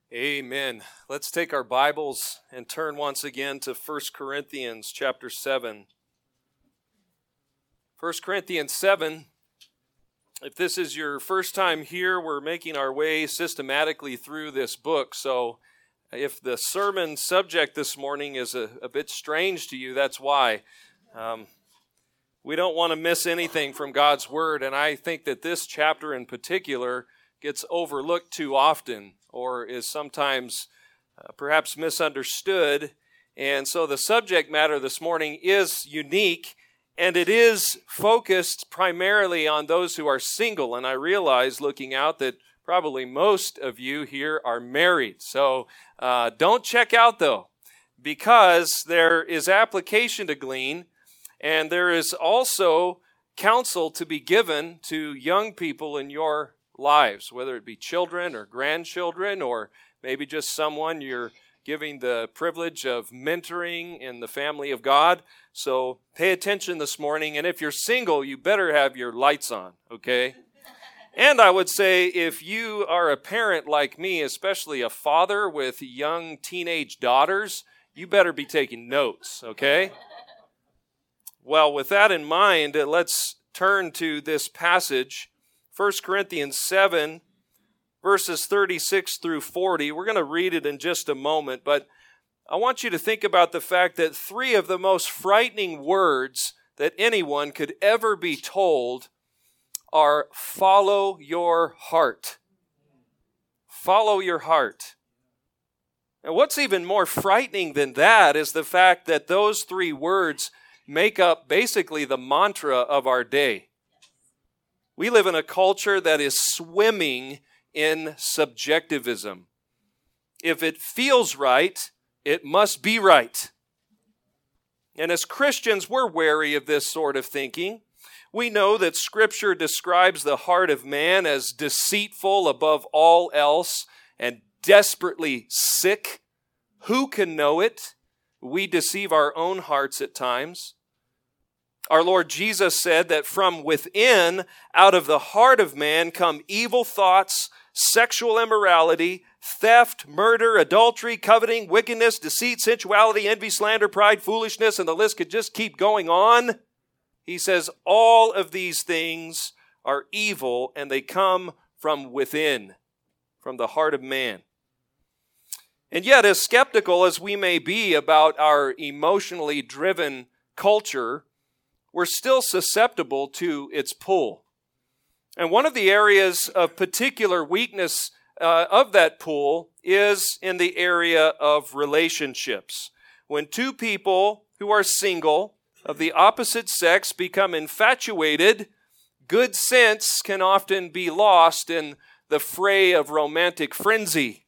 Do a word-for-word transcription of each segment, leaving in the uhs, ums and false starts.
Amen. Let's take our Bibles and turn once again to First Corinthians chapter seven. First Corinthians seven, if this is your first time here, we're making our way systematically through this book. So if the sermon subject this morning is a, a bit strange to you, that's why. Um, we don't want to miss anything from God's Word, and I think that this chapter in particular gets overlooked too often, or is sometimes uh, perhaps misunderstood. And so the subject matter this morning is unique, and it is focused primarily on those who are single. And I realize, looking out, that probably most of you here are married. So uh, don't check out, though, because there is application to glean, and there is also counsel to be given to young people in your lives, whether it be children or grandchildren, or maybe just someone you're giving the privilege of mentoring in the family of God. So pay attention this morning, and if you're single, you better have your lights on, okay? And I would say if you are a parent like me, especially a father with young teenage daughters, you better be taking notes, okay? Well, with that in mind, let's turn to this passage, First Corinthians seven, verses thirty-six through forty. We're going to read it in just a moment, but I want you to think about the fact that three of the most frightening words that anyone could ever be told are follow your heart. Follow your heart. And what's even more frightening than that is the fact that those three words make up basically the mantra of our day. We live in a culture that is swimming in subjectivism. If it feels right, it must be right. And as Christians, we're wary of this sort of thinking. We know that Scripture describes the heart of man as deceitful above all else and desperately sick. Who can know it? We deceive our own hearts at times. Our Lord Jesus said that from within, out of the heart of man, come evil thoughts, sexual immorality, theft, murder, adultery, coveting, wickedness, deceit, sensuality, envy, slander, pride, foolishness, and the list could just keep going on. He says all of these things are evil, and they come from within, from the heart of man. And yet, as skeptical as we may be about our emotionally driven culture, we're still susceptible to its pull. And one of the areas of particular weakness uh, of that pull is in the area of relationships. When two people who are single of the opposite sex become infatuated, good sense can often be lost in the fray of romantic frenzy.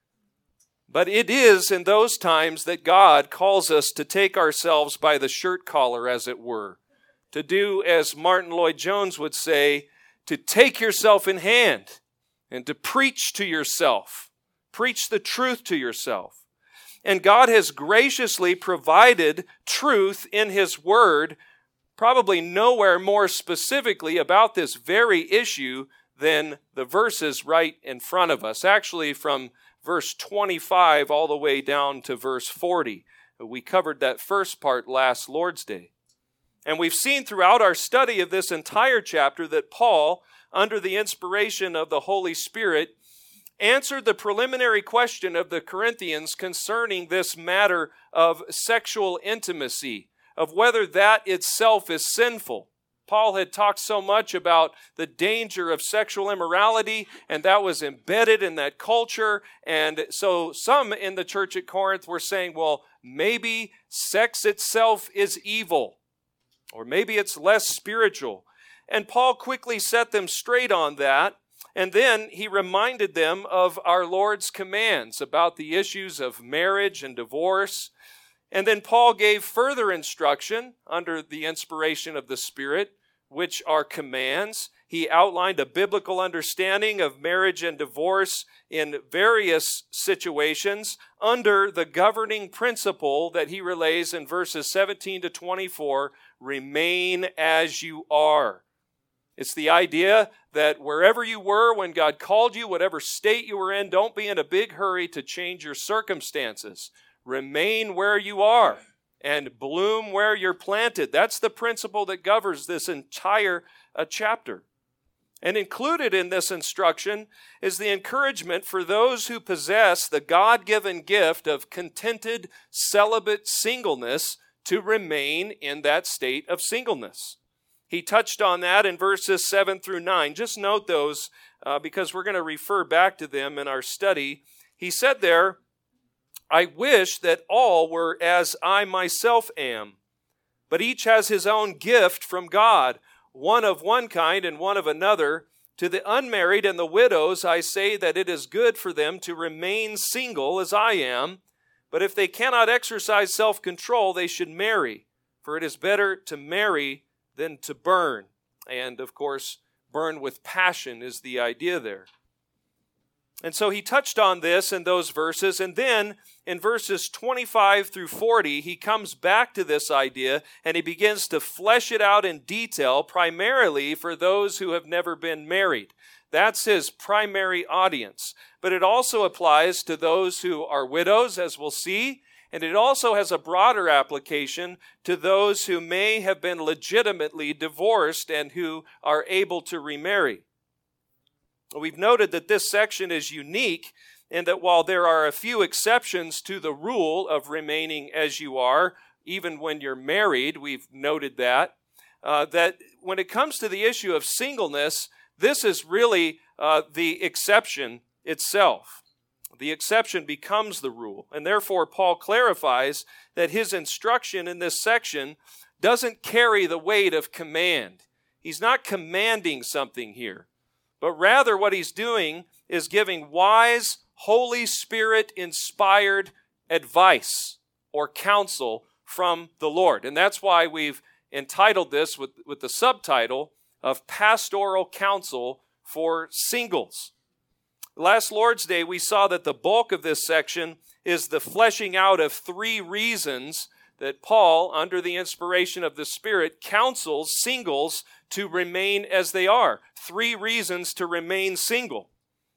But it is in those times that God calls us to take ourselves by the shirt collar, as it were. To do, as Martin Lloyd-Jones would say, to take yourself in hand and to preach to yourself. Preach the truth to yourself. And God has graciously provided truth in His Word, probably nowhere more specifically about this very issue than the verses right in front of us. Actually, from verse twenty-five all the way down to verse forty. We covered that first part last Lord's Day. And we've seen throughout our study of this entire chapter that Paul, under the inspiration of the Holy Spirit, answered the preliminary question of the Corinthians concerning this matter of sexual intimacy, of whether that itself is sinful. Paul had talked so much about the danger of sexual immorality, and that was embedded in that culture. And so some in the church at Corinth were saying, well, maybe sex itself is evil. Or maybe it's less spiritual. And Paul quickly set them straight on that. And then he reminded them of our Lord's commands about the issues of marriage and divorce. And then Paul gave further instruction under the inspiration of the Spirit, which are commands. He outlined a biblical understanding of marriage and divorce in various situations under the governing principle that he relays in verses seventeen to twenty-four, remain as you are. It's the idea that wherever you were when God called you, whatever state you were in, don't be in a big hurry to change your circumstances. Remain where you are and bloom where you're planted. That's the principle that governs this entire uh, chapter. And included in this instruction is the encouragement for those who possess the God-given gift of contented, celibate singleness to remain in that state of singleness. He touched on that in verses seven through nine. Just note those uh, because we're going to refer back to them in our study. He said there, I wish that all were as I myself am, but each has his own gift from God, one of one kind and one of another. To the unmarried and the widows, I say that it is good for them to remain single as I am, but if they cannot exercise self-control, they should marry, for it is better to marry than to burn. And of course, burn with passion is the idea there. And so he touched on this in those verses, and then in verses twenty-five through forty, he comes back to this idea, and he begins to flesh it out in detail, primarily for those who have never been married. That's his primary audience. But it also applies to those who are widows, as we'll see, and it also has a broader application to those who may have been legitimately divorced and who are able to remarry. We've noted that this section is unique in that while there are a few exceptions to the rule of remaining as you are, even when you're married, we've noted that, uh, that when it comes to the issue of singleness, this is really uh, the exception itself. The exception becomes the rule. And therefore, Paul clarifies that his instruction in this section doesn't carry the weight of command. He's not commanding something here. But rather what he's doing is giving wise, Holy Spirit-inspired advice or counsel from the Lord. And that's why we've entitled this with, with the subtitle of Pastoral Counsel for Singles. Last Lord's Day, we saw that the bulk of this section is the fleshing out of three reasons that Paul, under the inspiration of the Spirit, counsels singles to remain as they are. Three reasons to remain single.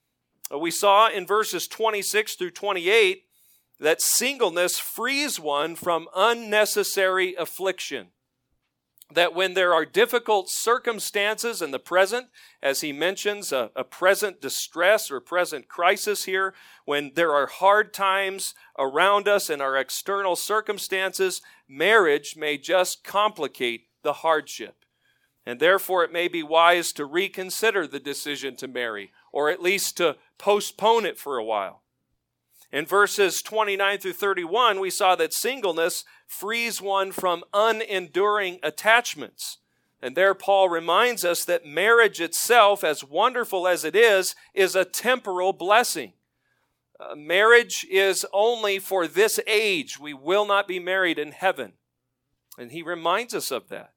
We saw in verses twenty-six through twenty-eight that singleness frees one from unnecessary affliction. That when there are difficult circumstances in the present, as he mentions a, a present distress or present crisis here, when there are hard times around us in our external circumstances, marriage may just complicate the hardship. And therefore it may be wise to reconsider the decision to marry, or at least to postpone it for a while. In verses twenty-nine through thirty-one, we saw that singleness frees one from unenduring attachments. And there Paul reminds us that marriage itself, as wonderful as it is, is a temporal blessing. Uh, marriage is only for this age. We will not be married in heaven. And he reminds us of that.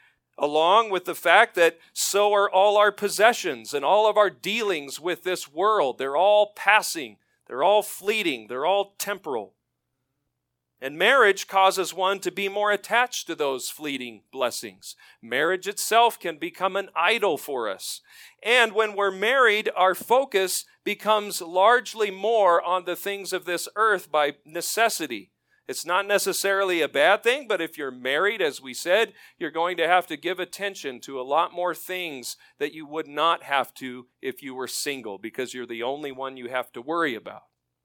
Along with the fact that so are all our possessions and all of our dealings with this world. They're all passing. They're all fleeting. They're all temporal. And marriage causes one to be more attached to those fleeting blessings. Marriage itself can become an idol for us. And when we're married, our focus becomes largely more on the things of this earth by necessity. It's not necessarily a bad thing, but if you're married, as we said, you're going to have to give attention to a lot more things that you would not have to if you were single, because you're the only one you have to worry about.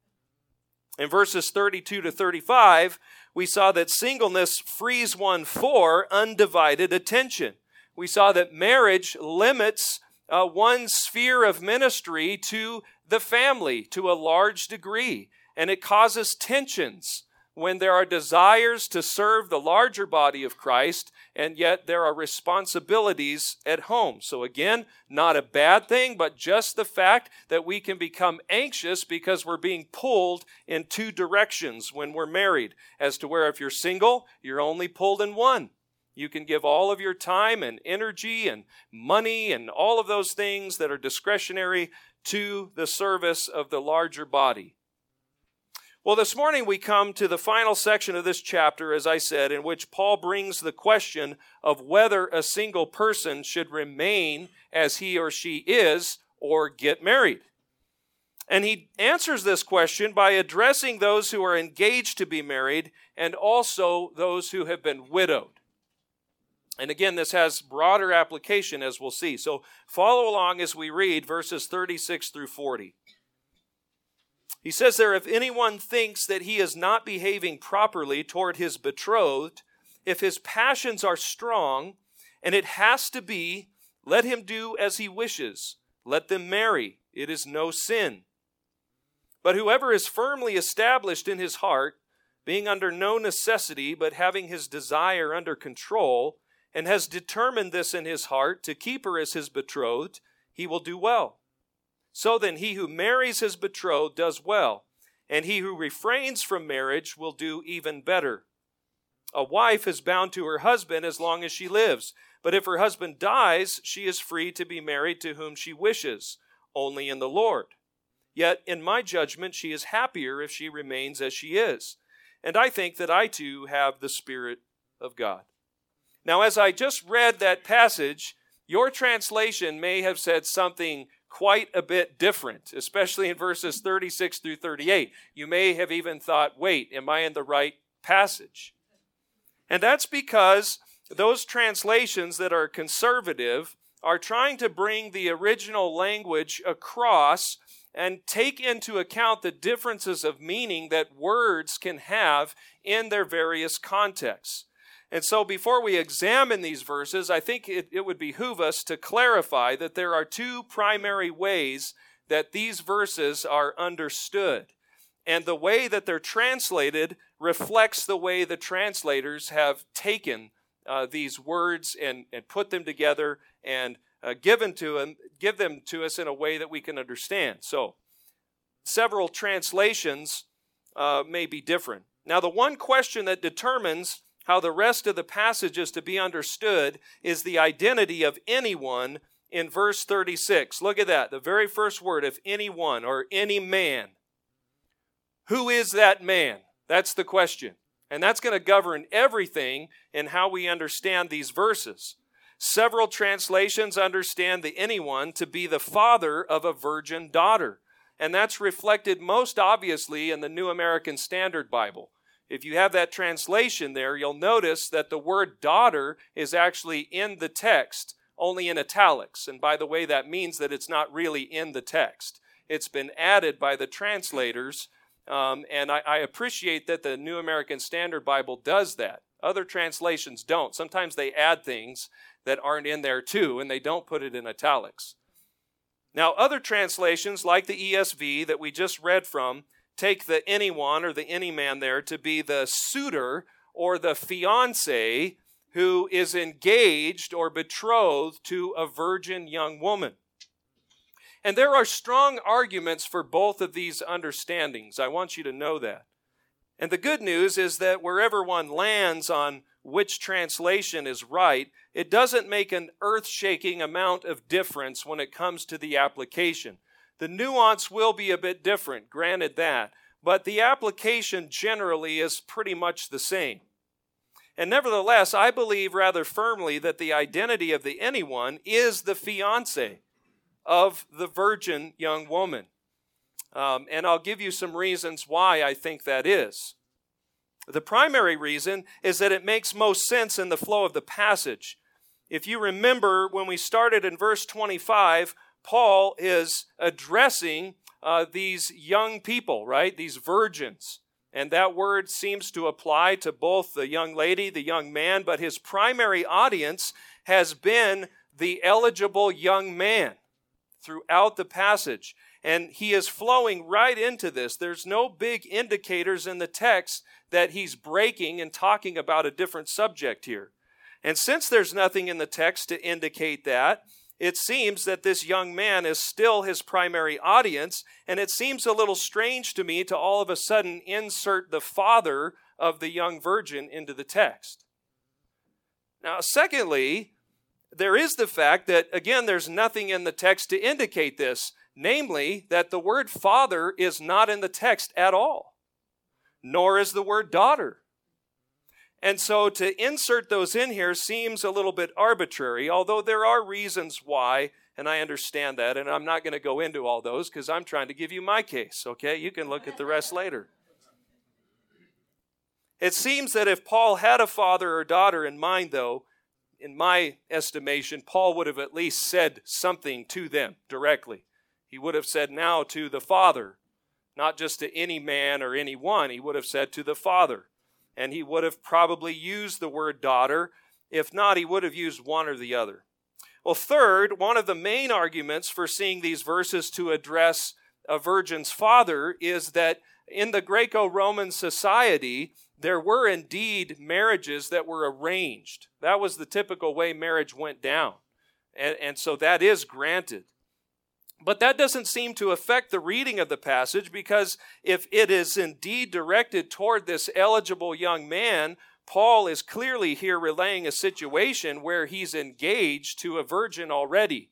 In verses thirty-two to thirty-five, we saw that singleness frees one for undivided attention. We saw that marriage limits uh, one's sphere of ministry to the family to a large degree, and it causes tensions when there are desires to serve the larger body of Christ, and yet there are responsibilities at home. So again, not a bad thing, but just the fact that we can become anxious because we're being pulled in two directions when we're married, as to where if you're single, you're only pulled in one. You can give all of your time and energy and money and all of those things that are discretionary to the service of the larger body. Well, this morning we come to the final section of this chapter, as I said, in which Paul brings the question of whether a single person should remain as he or she is or get married. And he answers this question by addressing those who are engaged to be married and also those who have been widowed. And again, this has broader application, as we'll see. So follow along as we read verses thirty-six through forty. He says there, if anyone thinks that he is not behaving properly toward his betrothed, if his passions are strong, and it has to be, let him do as he wishes. Let them marry. It is no sin. But whoever is firmly established in his heart, being under no necessity, but having his desire under control, and has determined this in his heart to keep her as his betrothed, he will do well. So then he who marries his betrothed does well, and he who refrains from marriage will do even better. A wife is bound to her husband as long as she lives, but if her husband dies, she is free to be married to whom she wishes, only in the Lord. Yet, in my judgment, she is happier if she remains as she is. And I think that I too have the Spirit of God. Now, as I just read that passage, your translation may have said something quite a bit different, especially in verses thirty-six through thirty-eight. You may have even thought, wait, am I in the right passage? And that's because those translations that are conservative are trying to bring the original language across and take into account the differences of meaning that words can have in their various contexts. And so before we examine these verses, I think it, it would behoove us to clarify that there are two primary ways that these verses are understood. And the way that they're translated reflects the way the translators have taken uh, these words and, and put them together and uh, given to them, give them to us in a way that we can understand. So several translations uh, may be different. Now, the one question that determines how the rest of the passage is to be understood is the identity of anyone in verse thirty-six. Look at that, the very first word, if anyone or any man. Who is that man? That's the question. And that's going to govern everything in how we understand these verses. Several translations understand the anyone to be the father of a virgin daughter. And that's reflected most obviously in the New American Standard Bible. If you have that translation there, you'll notice that the word daughter is actually in the text, only in italics. And by the way, that means that it's not really in the text. It's been added by the translators, um, and I, I appreciate that the New American Standard Bible does that. Other translations don't. Sometimes they add things that aren't in there too, and they don't put it in italics. Now, other translations, like the E S V that we just read from, take the anyone or the any man there to be the suitor or the fiancé who is engaged or betrothed to a virgin young woman. And there are strong arguments for both of these understandings. I want you to know that. And the good news is that wherever one lands on which translation is right, it doesn't make an earth-shaking amount of difference when it comes to the application. The nuance will be a bit different, granted that, but the application generally is pretty much the same. And nevertheless, I believe rather firmly that the identity of the anyone is the fiancé of the virgin young woman. Um, and I'll give you some reasons why I think that is. The primary reason is that it makes most sense in the flow of the passage. If you remember when we started in verse twenty-five, Paul is addressing uh, these young people, right? These virgins. And that word seems to apply to both the young lady, the young man, but his primary audience has been the eligible young man throughout the passage. And he is flowing right into this. There's no big indicators in the text that he's breaking and talking about a different subject here. And since there's nothing in the text to indicate that, it seems that this young man is still his primary audience, and it seems a little strange to me to all of a sudden insert the father of the young virgin into the text. Now, secondly, there is the fact that, again, there's nothing in the text to indicate this, namely that the word father is not in the text at all. nor is the word daughter. And so to insert those in here seems a little bit arbitrary, although there are reasons why, and I understand that, and I'm not going to go into all those because I'm trying to give you my case, okay? You can look at the rest later. It seems that if Paul had a father or daughter in mind, though, in my estimation, Paul would have at least said something to them directly. He would have said now to the father, not just to any man or anyone. He would have said to the father. And he would have probably used the word daughter. If not, he would have used one or the other. Well, third, one of the main arguments for seeing these verses to address a virgin's father is that in the Greco-Roman society, there were indeed marriages that were arranged. That was the typical way marriage went down. And, and so that is granted. But that doesn't seem to affect the reading of the passage, because if it is indeed directed toward this eligible young man, Paul is clearly here relaying a situation where he's engaged to a virgin already.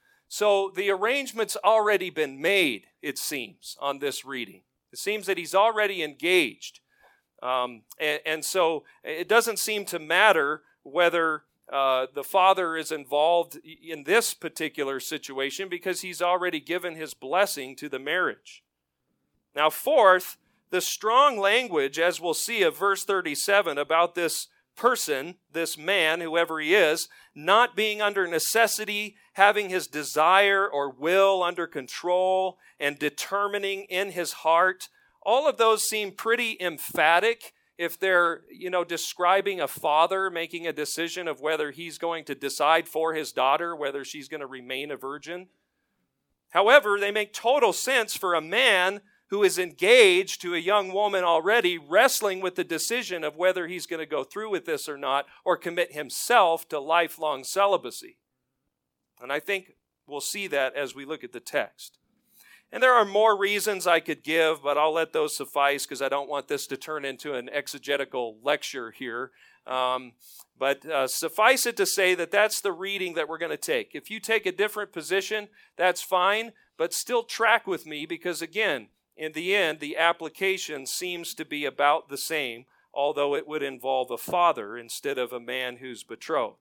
So the arrangement's already been made, it seems, on this reading. It seems that he's already engaged. Um, and, and so it doesn't seem to matter whether uh, the father is involved in this particular situation, because he's already given his blessing to the marriage. Now, fourth, the strong language, as we'll see, of verse thirty-seven about this person, this man, whoever he is, not being under necessity, having his desire or will under control, and determining in his heart. All of those seem pretty emphatic if they're, you know, describing a father making a decision of whether he's going to decide for his daughter whether she's going to remain a virgin. However, they make total sense for a man who is engaged to a young woman already, wrestling with the decision of whether he's going to go through with this or not, or commit himself to lifelong celibacy. And I think we'll see that as we look at the text. And there are more reasons I could give, but I'll let those suffice because I don't want this to turn into an exegetical lecture here. Um, but uh, suffice it to say that that's the reading that we're going to take. If you take a different position, that's fine, but still track with me, because again, in the end, the application seems to be about the same, although it would involve a father instead of a man who's betrothed.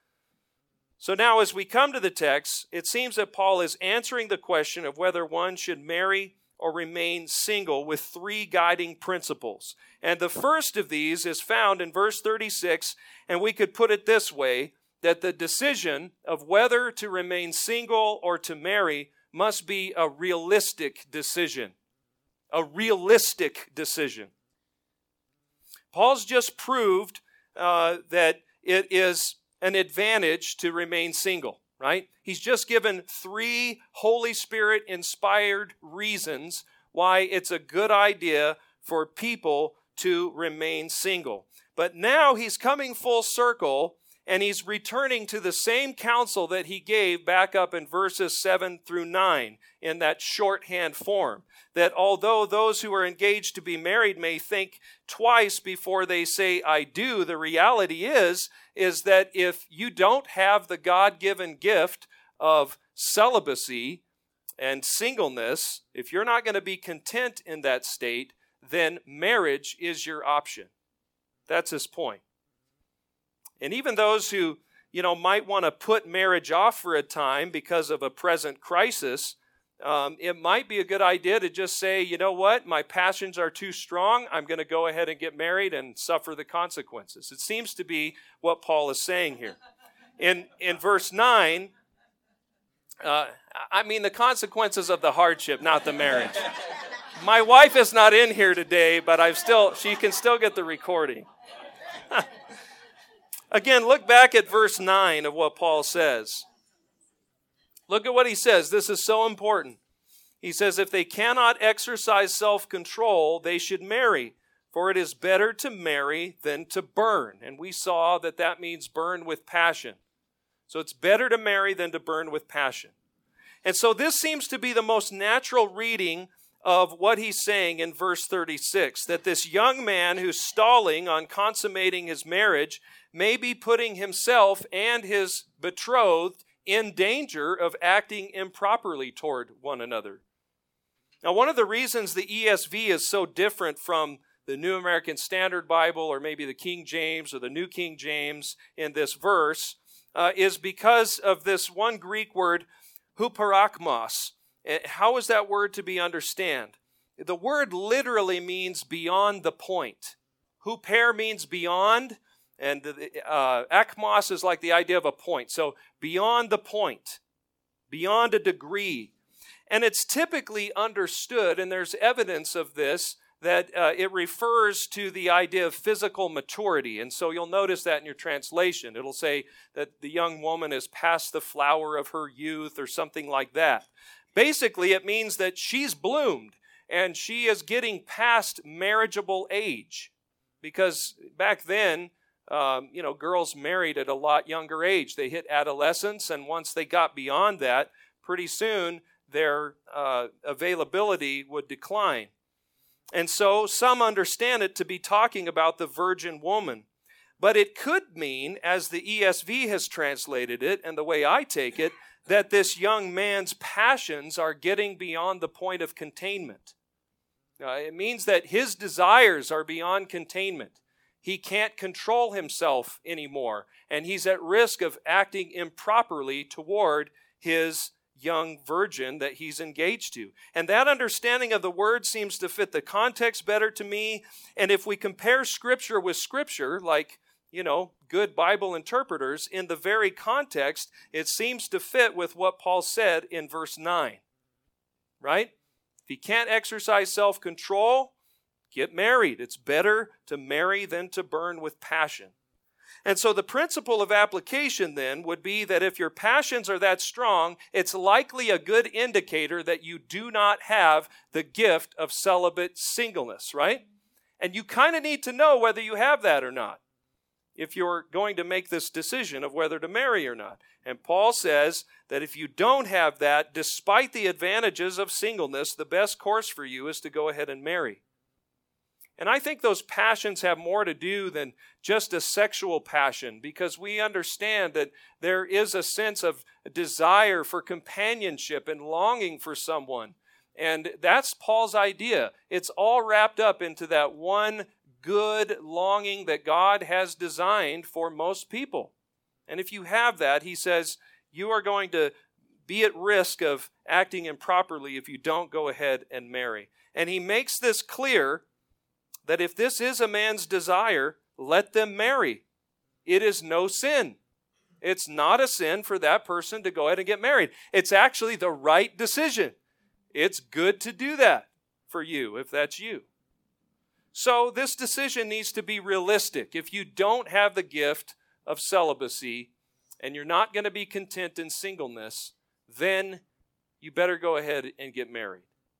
So now as we come to the text, it seems that Paul is answering the question of whether one should marry or remain single with three guiding principles. And the first of these is found in verse thirty-six, and we could put it this way, that the decision of whether to remain single or to marry must be a realistic decision. A realistic decision. Paul's just proved uh, that it is an advantage to remain single, right? He's just given three Holy Spirit-inspired reasons why it's a good idea for people to remain single. But now he's coming full circle, and he's returning to the same counsel that he gave back up in verses seven through nine in that shorthand form. That although those who are engaged to be married may think twice before they say, I do, the reality is, is that if you don't have the God-given gift of celibacy and singleness, if you're not going to be content in that state, then marriage is your option. That's his point. And even those who, you know, might want to put marriage off for a time because of a present crisis, um, it might be a good idea to just say, you know what, my passions are too strong. I'm going to go ahead and get married and suffer the consequences. It seems to be what Paul is saying here. In, in verse nine, uh, I mean the consequences of the hardship, not the marriage. My wife is not in here today, but I've still, she can still get the recording. Again, look back at verse nine of what Paul says. Look at what he says. This is so important. He says, if they cannot exercise self-control, they should marry, for it is better to marry than to burn. And we saw that that means burn with passion. So it's better to marry than to burn with passion. And so this seems to be the most natural reading of what he's saying in verse thirty-six, that this young man who's stalling on consummating his marriage may be putting himself and his betrothed in danger of acting improperly toward one another. Now, one of the reasons the E S V is so different from the New American Standard Bible or maybe the King James or the New King James in this verse uh, is because of this one Greek word, huperakmos. How is that word to be understood? The word literally means beyond the point. Huper means beyond, and uh, akmos is like the idea of a point. So beyond the point, beyond a degree. And it's typically understood, and there's evidence of this, that uh, it refers to the idea of physical maturity. And so you'll notice that in your translation. It'll say that the young woman is past the flower of her youth or something like that. Basically, it means that she's bloomed and she is getting past marriageable age. Because back then, um, you know, girls married at a lot younger age. They hit adolescence, and once they got beyond that, pretty soon their uh, availability would decline. And so some understand it to be talking about the virgin woman. But it could mean, as the E S V has translated it, and the way I take it, that this young man's passions are getting beyond the point of containment. Uh, it means that his desires are beyond containment. He can't control himself anymore, and he's at risk of acting improperly toward his young virgin that he's engaged to. And that understanding of the word seems to fit the context better to me. And if we compare Scripture with Scripture, like, you know, good Bible interpreters, in the very context, it seems to fit with what Paul said in verse nine. Right? If you can't exercise self-control, get married. It's better to marry than to burn with passion. And so the principle of application then would be that if your passions are that strong, it's likely a good indicator that you do not have the gift of celibate singleness, right? And you kind of need to know whether you have that or not if you're going to make this decision of whether to marry or not. And Paul says that if you don't have that, despite the advantages of singleness, the best course for you is to go ahead and marry. And I think those passions have more to do than just a sexual passion, because we understand that there is a sense of desire for companionship and longing for someone. And that's Paul's idea. It's all wrapped up into that one good longing that God has designed for most people. And if you have that, he says, you are going to be at risk of acting improperly if you don't go ahead and marry. And he makes this clear that if this is a man's desire, let them marry. It is no sin. It's not a sin for that person to go ahead and get married. It's actually the right decision. It's good to do that for you, if that's you. So this decision needs to be realistic. If you don't have the gift of celibacy and you're not going to be content in singleness, then you better go ahead and get married.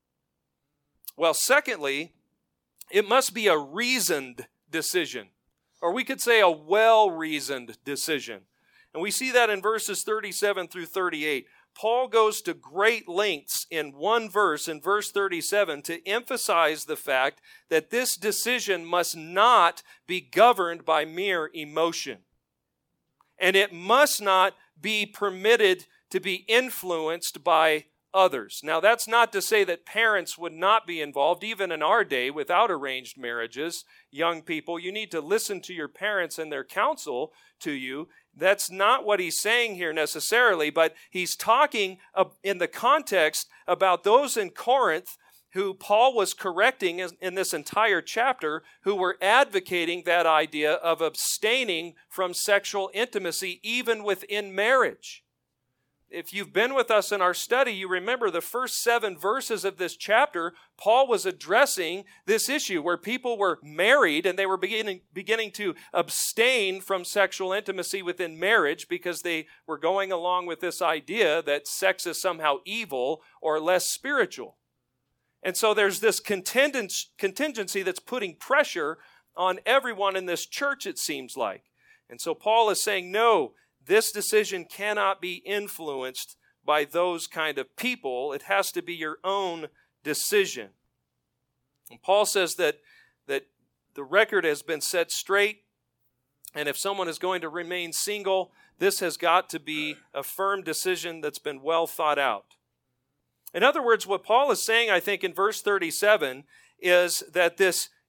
Well, secondly, it must be a reasoned decision, or we could say a well-reasoned decision. And we see that in verses thirty-seven through thirty-eight. Paul goes to great lengths in one verse, in verse thirty-seven, to emphasize the fact that this decision must not be governed by mere emotion. And it must not be permitted to be influenced by others. Now, that's not to say that parents would not be involved, even in our day, without arranged marriages. Young people, you need to listen to your parents and their counsel to you. That's not what he's saying here necessarily, but he's talking in the context about those in Corinth who Paul was correcting in this entire chapter, who were advocating that idea of abstaining from sexual intimacy even within marriage. If you've been with us in our study, you remember the first seven verses of this chapter, Paul was addressing this issue where people were married and they were beginning, beginning to abstain from sexual intimacy within marriage because they were going along with this idea that sex is somehow evil or less spiritual. And so there's this contingency that's putting pressure on everyone in this church, it seems like. And so Paul is saying, no, this decision cannot be influenced by those kind of people. It has to be your own decision. And Paul says that, that the record has been set straight, and if someone is going to remain single, this has got to be a firm decision that's been well thought out. In other words, what Paul is saying, I think, in verse thirty-seven is that this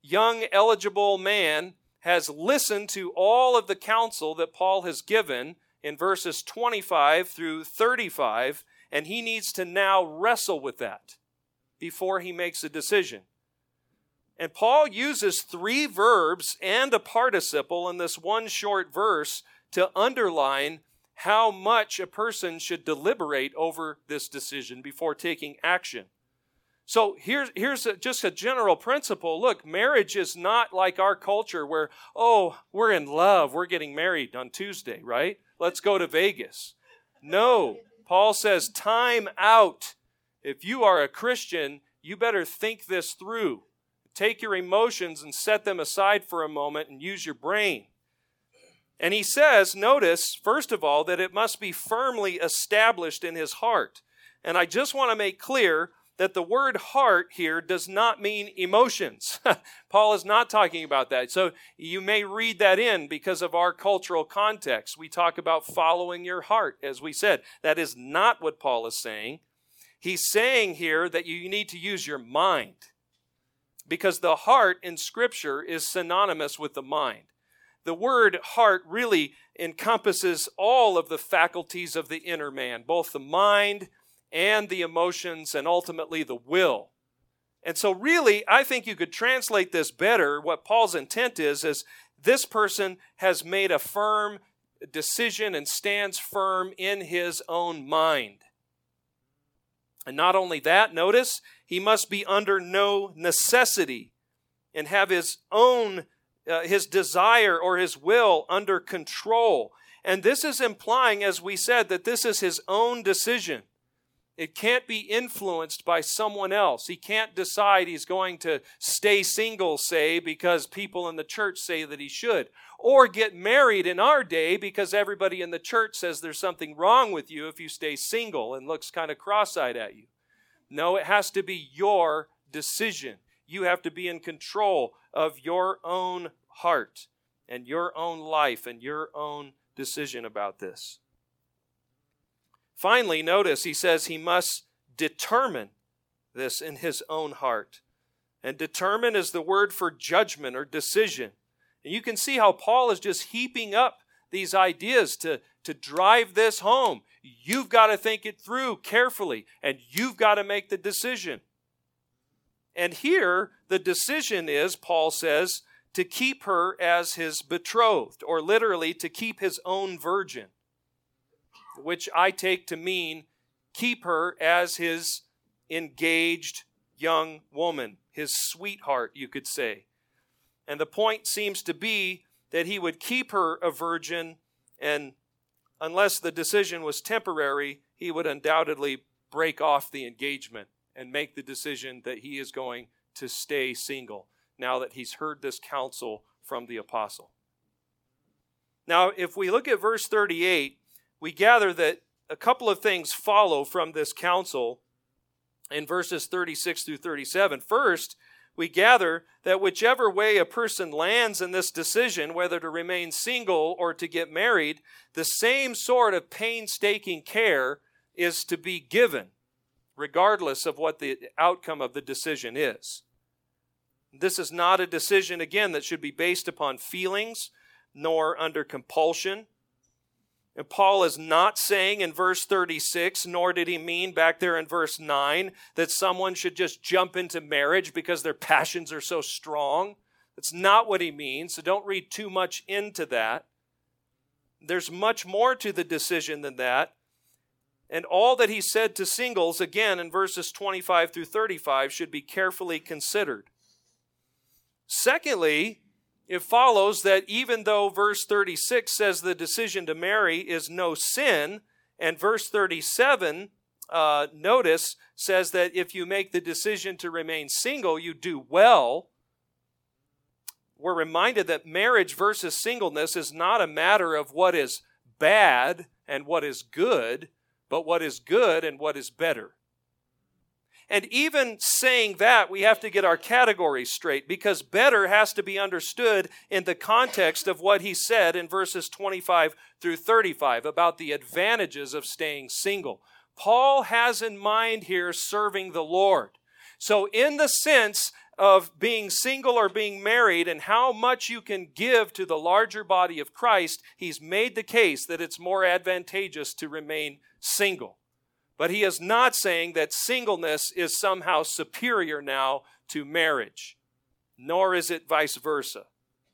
young eligible man has listened to all of the counsel that Paul has given in verses twenty-five through thirty-five, and he needs to now wrestle with that before he makes a decision. And Paul uses three verbs and a participle in this one short verse to underline how much a person should deliberate over this decision before taking action. So here's, here's a, just a general principle. Look, marriage is not like our culture where, oh, we're in love, we're getting married on Tuesday, right? Let's go to Vegas. No, Paul says time out. If you are a Christian, you better think this through. Take your emotions and set them aside for a moment and use your brain. And he says, notice, first of all, that it must be firmly established in his heart. And I just want to make clear that the word heart here does not mean emotions. Paul is not talking about that. So you may read that in because of our cultural context. We talk about following your heart, as we said. That is not what Paul is saying. He's saying here that you need to use your mind, because the heart in Scripture is synonymous with the mind. The word heart really encompasses all of the faculties of the inner man, both the mind and the emotions and ultimately the will. And so really, I think you could translate this better. What Paul's intent is, is this person has made a firm decision and stands firm in his own mind. And not only that, notice, he must be under no necessity and have his own, uh, his desire or his will under control. And this is implying, as we said, that this is his own decision. It can't be influenced by someone else. He can't decide he's going to stay single, say, because people in the church say that he should. Or get married in our day because everybody in the church says there's something wrong with you if you stay single and looks kind of cross-eyed at you. No, it has to be your decision. You have to be in control of your own heart and your own life and your own decision about this. Finally, notice he says he must determine this in his own heart. And determine is the word for judgment or decision. And you can see how Paul is just heaping up these ideas to, to drive this home. You've got to think it through carefully, and you've got to make the decision. And here, the decision is, Paul says, to keep her as his betrothed, or literally to keep his own virgin, which I take to mean keep her as his engaged young woman, his sweetheart, you could say. And the point seems to be that he would keep her a virgin, and unless the decision was temporary, he would undoubtedly break off the engagement and make the decision that he is going to stay single now that he's heard this counsel from the apostle. Now, if we look at verse thirty-eight, we gather that a couple of things follow from this counsel in verses thirty-six through thirty-seven. First, we gather that whichever way a person lands in this decision, whether to remain single or to get married, the same sort of painstaking care is to be given, regardless of what the outcome of the decision is. This is not a decision, again, that should be based upon feelings, nor under compulsion. And Paul is not saying in verse thirty-six, nor did he mean back there in verse nine, that someone should just jump into marriage because their passions are so strong. That's not what he means, so don't read too much into that. There's much more to the decision than that. And all that he said to singles, again in verses twenty-five through thirty-five, should be carefully considered. Secondly, it follows that even though verse thirty-six says the decision to marry is no sin, and verse thirty-seven, uh, notice, says that if you make the decision to remain single, you do well, we're reminded that marriage versus singleness is not a matter of what is bad and what is good, but what is good and what is better. And even saying that, we have to get our categories straight, because better has to be understood in the context of what he said in verses twenty-five through thirty-five about the advantages of staying single. Paul has in mind here serving the Lord. So in the sense of being single or being married and how much you can give to the larger body of Christ, he's made the case that it's more advantageous to remain single. But he is not saying that singleness is somehow superior now to marriage, nor is it vice versa.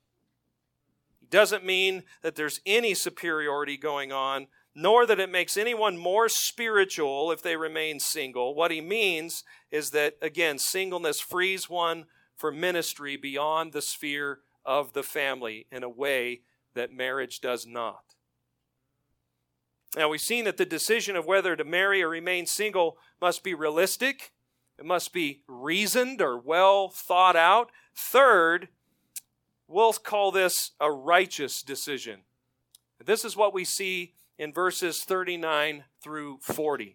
It doesn't mean that there's any superiority going on, nor that it makes anyone more spiritual if they remain single. What he means is that, again, singleness frees one for ministry beyond the sphere of the family in a way that marriage does not. Now, we've seen that the decision of whether to marry or remain single must be realistic. It must be reasoned or well thought out. Third, we'll call this a righteous decision. This is what we see in verses thirty-nine through forty.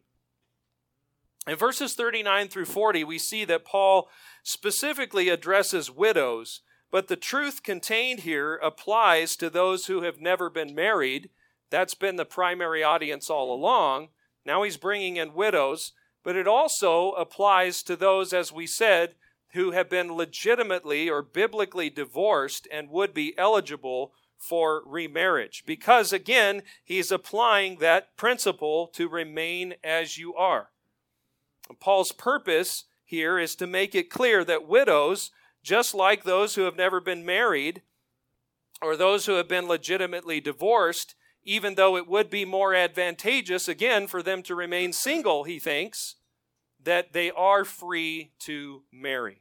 In verses thirty-nine through forty, we see that Paul specifically addresses widows, but the truth contained here applies to those who have never been married. That's been the primary audience all along. Now he's bringing in widows, but it also applies to those, as we said, who have been legitimately or biblically divorced and would be eligible for remarriage. Because, again, he's applying that principle to remain as you are. Paul's purpose here is to make it clear that widows, just like those who have never been married or those who have been legitimately divorced, even though it would be more advantageous, again, for them to remain single, he thinks, that they are free to marry.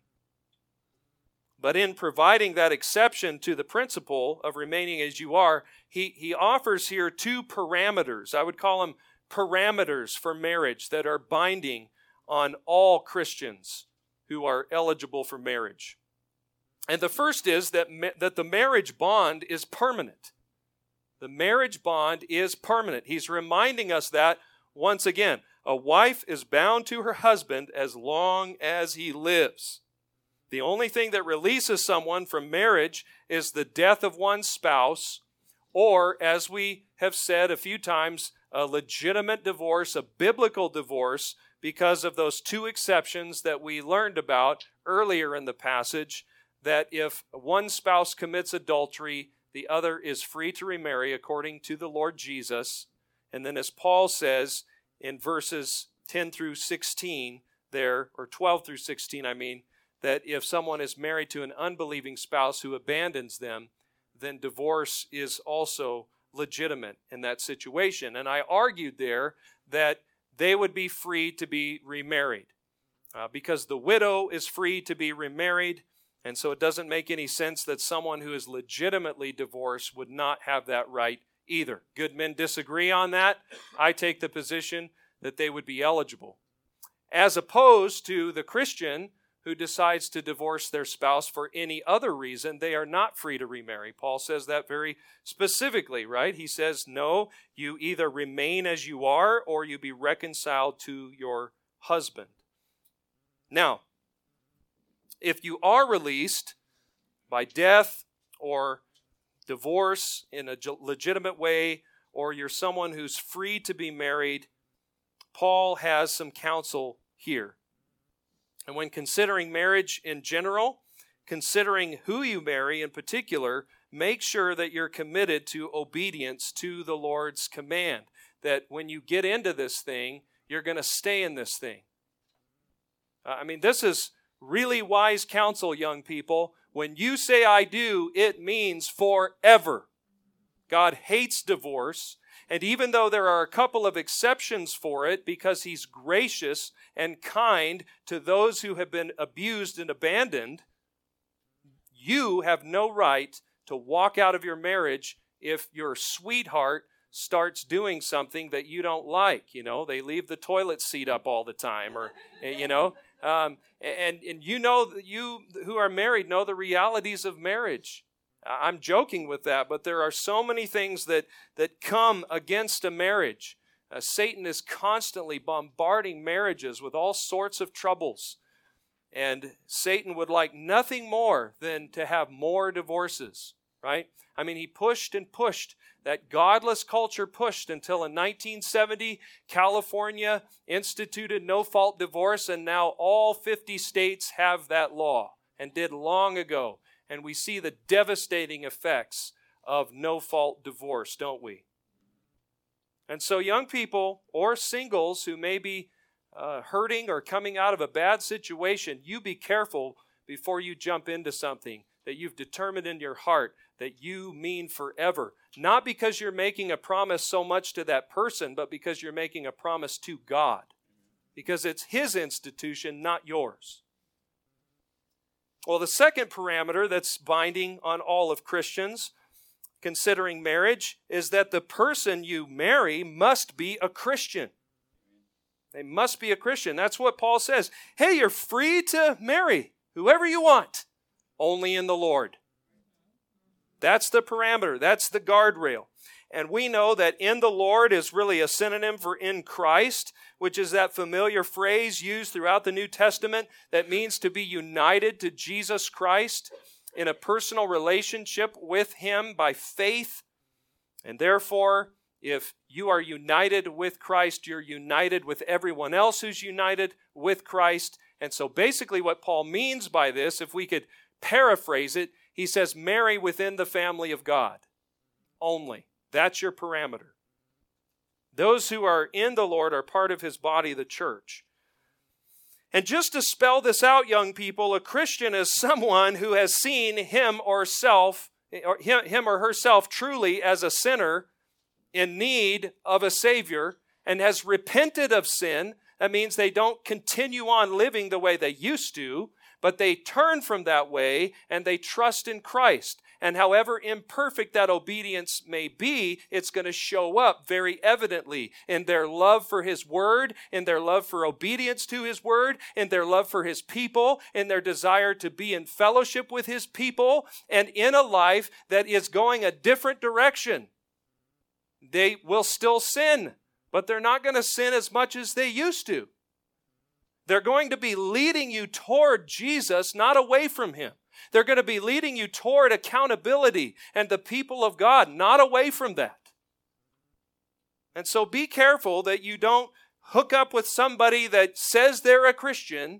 But in providing that exception to the principle of remaining as you are, he, he offers here two parameters. I would call them parameters for marriage that are binding on all Christians who are eligible for marriage. And the first is that, that the marriage bond is permanent. The marriage bond is permanent. He's reminding us that, once again, a wife is bound to her husband as long as he lives. The only thing that releases someone from marriage is the death of one's spouse, or, as we have said a few times, a legitimate divorce, a biblical divorce, because of those two exceptions that we learned about earlier in the passage, that if one spouse commits adultery, the other is free to remarry according to the Lord Jesus. And then, as Paul says in verses ten through sixteen there, or twelve through sixteen, I mean, that if someone is married to an unbelieving spouse who abandons them, then divorce is also legitimate in that situation. And I argued there that they would be free to be remarried uh, because the widow is free to be remarried, and so it doesn't make any sense that someone who is legitimately divorced would not have that right either. Good men disagree on that. I take the position that they would be eligible. As opposed to the Christian who decides to divorce their spouse for any other reason, they are not free to remarry. Paul says that very specifically, right? He says, no, you either remain as you are or you be reconciled to your husband. Now, if you are released by death or divorce in a legitimate way, or you're someone who's free to be married, Paul has some counsel here. And when considering marriage in general, considering who you marry in particular, make sure that you're committed to obedience to the Lord's command. That when you get into this thing, you're going to stay in this thing. Uh, I mean, this is really wise counsel, young people. When you say I do, it means forever. God hates divorce. And even though there are a couple of exceptions for it, because he's gracious and kind to those who have been abused and abandoned, you have no right to walk out of your marriage if your sweetheart starts doing something that you don't like. You know, they leave the toilet seat up all the time, or, you know, um, and, and you know, you who are married know the realities of marriage. I'm joking with that, but there are so many things that, that come against a marriage. Uh, Satan is constantly bombarding marriages with all sorts of troubles. And Satan would like nothing more than to have more divorces, right? I mean, he pushed and pushed. That godless culture pushed until in nineteen seventy, California instituted no-fault divorce, and now all fifty states have that law. and did long ago. And we see the devastating effects of no-fault divorce, don't we? And so young people or singles who may be uh, hurting or coming out of a bad situation, you be careful before you jump into something that you've determined in your heart that you mean forever. Not because you're making a promise so much to that person, but because you're making a promise to God. Because it's His institution, not yours. Well, the second parameter that's binding on all of Christians considering marriage is that the person you marry must be a Christian. They must be a Christian. That's what Paul says. Hey, you're free to marry whoever you want, only in the Lord. That's the parameter. That's the guardrail. And we know that in the Lord is really a synonym for in Christ, which is that familiar phrase used throughout the New Testament that means to be united to Jesus Christ in a personal relationship with Him by faith. And therefore, if you are united with Christ, you're united with everyone else who's united with Christ. And so basically what Paul means by this, if we could paraphrase it, he says, marry within the family of God only. That's your parameter. Those who are in the Lord are part of His body, the church. And just to spell this out, young people, a Christian is someone who has seen him or self, or him or herself truly as a sinner in need of a Savior and has repented of sin. That means they don't continue on living the way they used to, but they turn from that way and they trust in Christ. And however imperfect that obedience may be, it's going to show up very evidently in their love for His Word, in their love for obedience to His Word, in their love for His people, in their desire to be in fellowship with His people, and in a life that is going a different direction. They will still sin, but they're not going to sin as much as they used to. They're going to be leading you toward Jesus, not away from Him. They're going to be leading you toward accountability and the people of God, not away from that. And so be careful that you don't hook up with somebody that says they're a Christian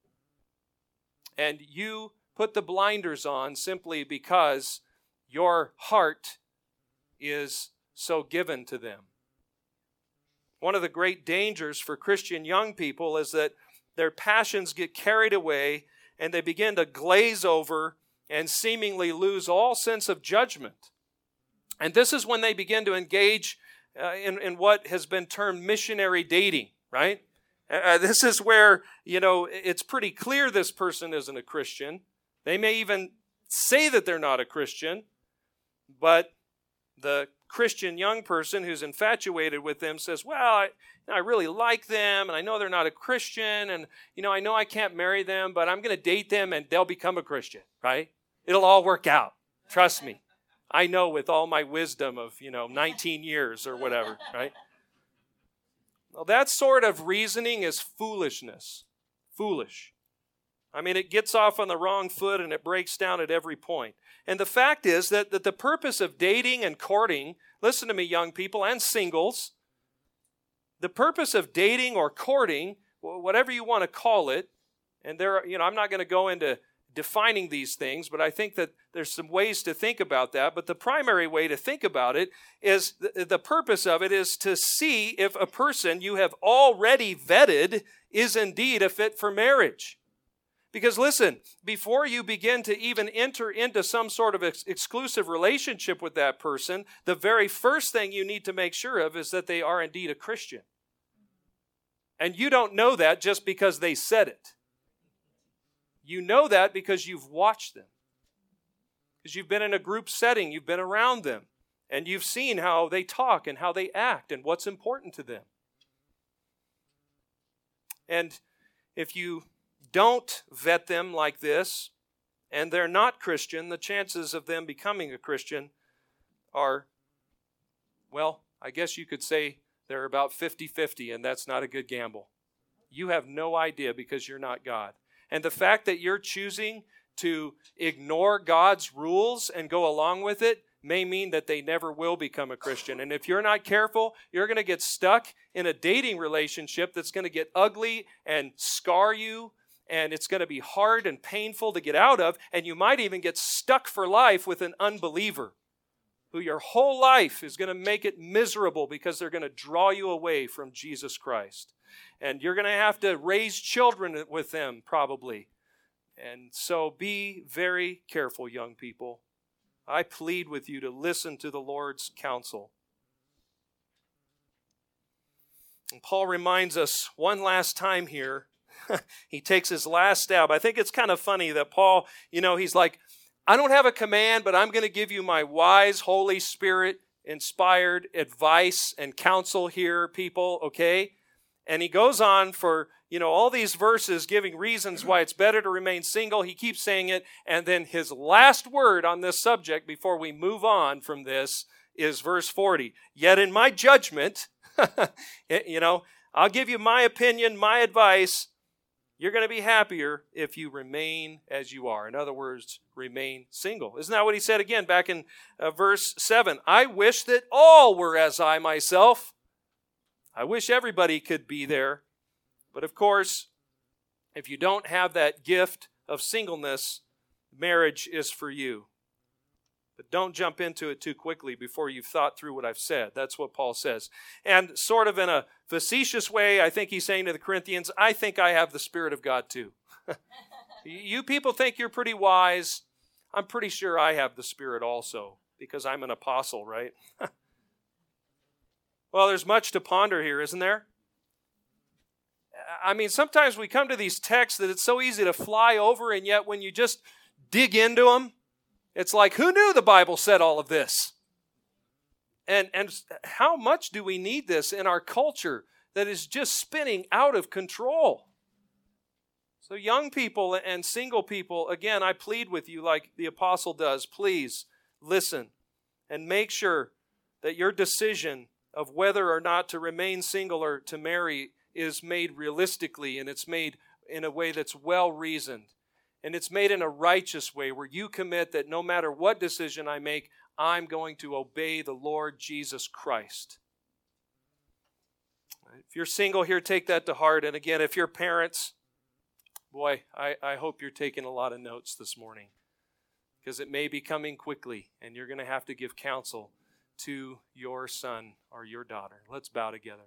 and you put the blinders on simply because your heart is so given to them. One of the great dangers for Christian young people is that their passions get carried away and they begin to glaze over and seemingly lose all sense of judgment. And this is when they begin to engage uh, in, in what has been termed missionary dating, right? Uh, this is where, you know, it's pretty clear this person isn't a Christian. They may even say that they're not a Christian, but the Christian young person who's infatuated with them says, well, I, I really like them, and I know they're not a Christian, and, you know, I know I can't marry them, but I'm going to date them, and they'll become a Christian, right? It'll all work out. Trust me. I know with all my wisdom of, you know, nineteen years or whatever, right? Well, that sort of reasoning is foolishness. Foolish. I mean, it gets off on the wrong foot, and it breaks down at every point. And the fact is that, that the purpose of dating and courting, listen to me, young people and singles, the purpose of dating or courting, whatever you want to call it, and there, are, you know, I'm not going to go into defining these things, but I think that there's some ways to think about that. But the primary way to think about it is the, the purpose of it is to see if a person you have already vetted is indeed a fit for marriage. Because listen, before you begin to even enter into some sort of ex- exclusive relationship with that person, the very first thing you need to make sure of is that they are indeed a Christian. And you don't know that just because they said it. You know that because you've watched them. Because you've been in a group setting, you've been around them, and you've seen how they talk and how they act and what's important to them. And if you don't vet them like this, and they're not Christian, the chances of them becoming a Christian are, well, I guess you could say they're about fifty-fifty, and that's not a good gamble. You have no idea because you're not God. And the fact that you're choosing to ignore God's rules and go along with it may mean that they never will become a Christian. And if you're not careful, you're going to get stuck in a dating relationship that's going to get ugly and scar you and it's going to be hard and painful to get out of, and you might even get stuck for life with an unbeliever who your whole life is going to make it miserable because they're going to draw you away from Jesus Christ. And you're going to have to raise children with them probably. And so be very careful, young people. I plead with you to listen to the Lord's counsel. And Paul reminds us one last time here. He takes his last stab. I think it's kind of funny that Paul, you know, he's like, I don't have a command, but I'm going to give you my wise, Holy Spirit inspired advice and counsel here, people, okay? And he goes on for, you know, all these verses giving reasons why it's better to remain single. He keeps saying it. And then his last word on this subject before we move on from this is verse forty. Yet in my judgment, you know, I'll give you my opinion, my advice. You're going to be happier if you remain as you are. In other words, remain single. Isn't that what he said again back in uh, verse seven? I wish that all were as I myself. I wish everybody could be there. But of course, if you don't have that gift of singleness, marriage is for you. But don't jump into it too quickly before you've thought through what I've said. That's what Paul says. And sort of in a facetious way, I think he's saying to the Corinthians, I think I have the Spirit of God too. You people think you're pretty wise. I'm pretty sure I have the Spirit also, because I'm an apostle, right? Well, there's much to ponder here, isn't there? I mean, sometimes we come to these texts that it's so easy to fly over, and yet when you just dig into them, it's like, who knew the Bible said all of this? And, and how much do we need this in our culture that is just spinning out of control? So young people and single people, again, I plead with you like the apostle does, please listen and make sure that your decision of whether or not to remain single or to marry is made realistically, and it's made in a way that's well-reasoned. And it's made in a righteous way where you commit that no matter what decision I make, I'm going to obey the Lord Jesus Christ. If you're single here, take that to heart. And again, if you're parents, boy, I, I hope you're taking a lot of notes this morning, because it may be coming quickly and you're going to have to give counsel to your son or your daughter. Let's bow together.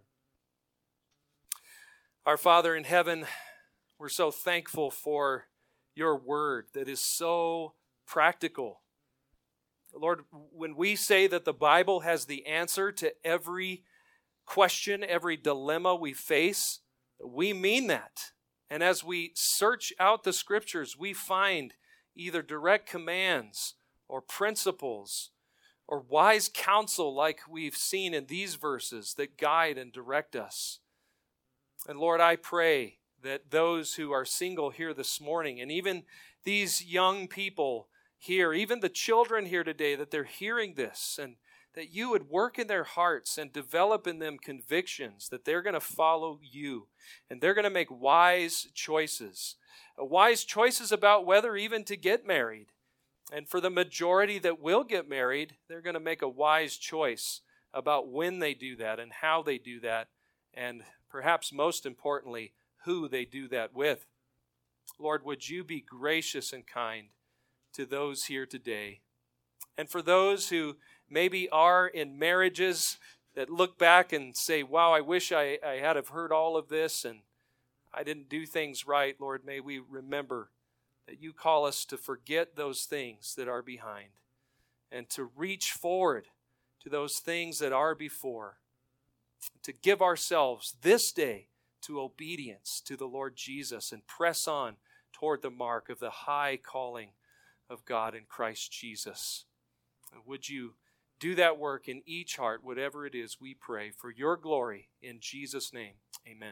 Our Father in heaven, we're so thankful for your word that is so practical. Lord, when we say that the Bible has the answer to every question, every dilemma we face, we mean that. And as we search out the scriptures, we find either direct commands or principles or wise counsel like we've seen in these verses that guide and direct us. And Lord, I pray that those who are single here this morning, and even these young people here, even the children here today, that they're hearing this, and that you would work in their hearts and develop in them convictions that they're going to follow you, and they're going to make wise choices, wise choices about whether even to get married. And for the majority that will get married, they're going to make a wise choice about when they do that and how they do that, and perhaps most importantly, who they do that with. Lord, would you be gracious and kind to those here today? And for those who maybe are in marriages that look back and say, wow, I wish I, I had have heard all of this and I didn't do things right, Lord, may we remember that you call us to forget those things that are behind and to reach forward to those things that are before, to give ourselves this day to obedience to the Lord Jesus and press on toward the mark of the high calling of God in Christ Jesus. Would you do that work in each heart, whatever it is we pray, for your glory in Jesus' name. Amen.